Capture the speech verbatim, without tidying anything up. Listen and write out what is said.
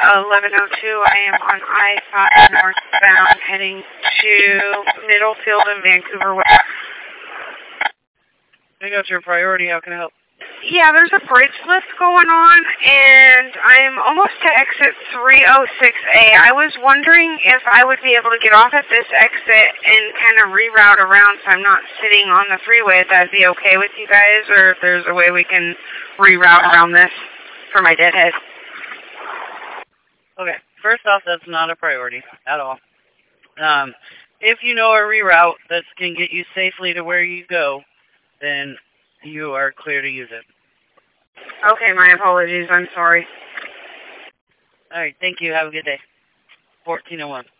eleven oh two. I am on I five northbound heading to Middlefield and Vancouver West. I got your priority. How can I help? Yeah, there's a bridge lift going on, and I'm almost to exit three oh six A. I was wondering if I would be able to get off at this exit and kind of reroute around so I'm not sitting on the freeway, if that'd be okay with you guys, or if there's a way we can reroute around this for my deadhead. Okay, first off, that's not a priority at all. Um, if you know a reroute that can get you safely to where you go, then you are clear to use it. Okay, my apologies. I'm sorry. All right, thank you. Have a good day. fourteen oh one.